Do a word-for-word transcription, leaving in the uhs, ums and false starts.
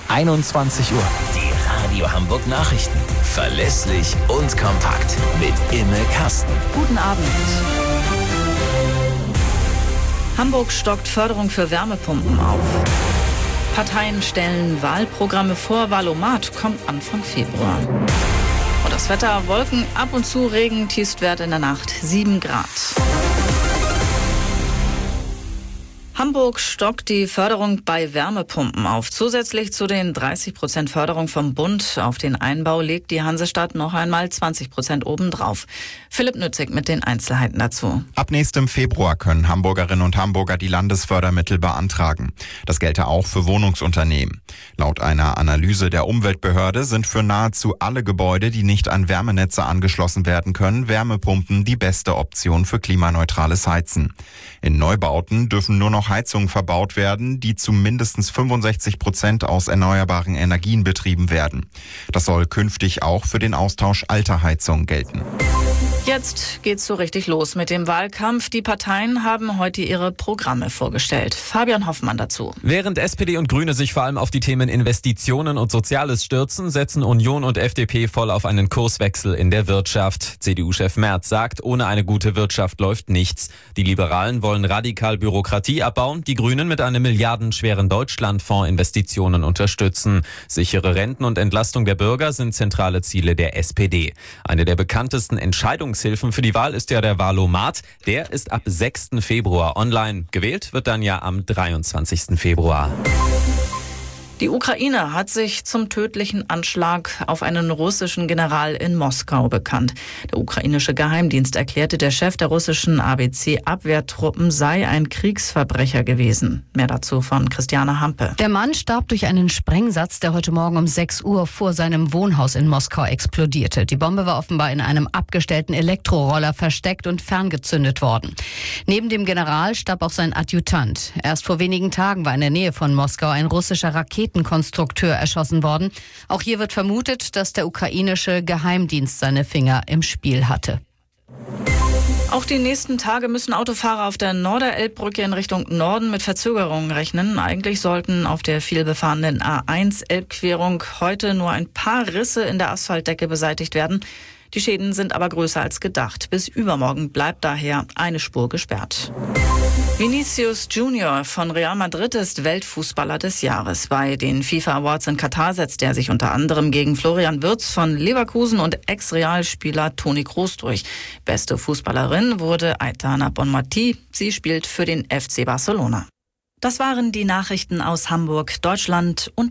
einundzwanzig Uhr. Die Radio Hamburg Nachrichten. Verlässlich und kompakt. Mit Imme Kasten. Guten Abend. Hamburg stockt Förderung für Wärmepumpen auf. Parteien stellen Wahlprogramme vor. Wahlomat kommt Anfang Februar. Und das Wetter: Wolken, ab und zu Regen, Tiefstwert in der Nacht sieben Grad. Hamburg stockt die Förderung bei Wärmepumpen auf. Zusätzlich zu den dreißig Prozent Förderung vom Bund auf den Einbau legt die Hansestadt noch einmal zwanzig Prozent obendrauf. Philipp Nützig mit den Einzelheiten dazu. Ab nächstem Februar können Hamburgerinnen und Hamburger die Landesfördermittel beantragen. Das gelte auch für Wohnungsunternehmen. Laut einer Analyse der Umweltbehörde sind für nahezu alle Gebäude, die nicht an Wärmenetze angeschlossen werden können, Wärmepumpen die beste Option für klimaneutrales Heizen. In Neubauten dürfen nur noch Heizungen verbaut werden, die zu mindestens fünfundsechzig Prozent aus erneuerbaren Energien betrieben werden. Das soll künftig auch für den Austausch alter Heizungen gelten. Jetzt geht's so richtig los mit dem Wahlkampf. Die Parteien haben heute ihre Programme vorgestellt. Fabian Hoffmann dazu. Während S P D und Grüne sich vor allem auf die Themen Investitionen und Soziales stürzen, setzen Union und F D P voll auf einen Kurswechsel in der Wirtschaft. C D U-Chef Merz sagt, ohne eine gute Wirtschaft läuft nichts. Die Liberalen wollen radikal Bürokratie abbauen, die Grünen mit einem milliardenschweren Deutschlandfonds Investitionen unterstützen. Sichere Renten und Entlastung der Bürger sind zentrale Ziele der S P D. Eine der bekanntesten Entscheidungshilfen für die Wahl ist ja der Wahlomat. Der ist ab sechsten Februar online. Gewählt wird dann ja am dreiundzwanzigsten Februar. Die Ukraine hat sich zum tödlichen Anschlag auf einen russischen General in Moskau bekannt. Der ukrainische Geheimdienst erklärte, der Chef der russischen A B C-Abwehrtruppen sei ein Kriegsverbrecher gewesen. Mehr dazu von Christiane Hampe. Der Mann starb durch einen Sprengsatz, der heute Morgen um sechs Uhr vor seinem Wohnhaus in Moskau explodierte. Die Bombe war offenbar in einem abgestellten Elektroroller versteckt und ferngezündet worden. Neben dem General starb auch sein Adjutant. Erst vor wenigen Tagen war in der Nähe von Moskau ein russischer Raketen Raketenkonstrukteur erschossen worden. Auch hier wird vermutet, dass der ukrainische Geheimdienst seine Finger im Spiel hatte. Auch die nächsten Tage müssen Autofahrer auf der Norderelbbrücke in Richtung Norden mit Verzögerungen rechnen. Eigentlich sollten auf der vielbefahrenen A eins Elbquerung heute nur ein paar Risse in der Asphaltdecke beseitigt werden. Die Schäden sind aber größer als gedacht. Bis übermorgen bleibt daher eine Spur gesperrt. Vinicius Junior von Real Madrid ist Weltfußballer des Jahres. Bei den FIFA Awards in Katar setzt er sich unter anderem gegen Florian Wirtz von Leverkusen und Ex-Realspieler Toni Kroos durch. Beste Fußballerin wurde Aitana Bonmati. Sie spielt für den F C Barcelona. Das waren die Nachrichten aus Hamburg, Deutschland und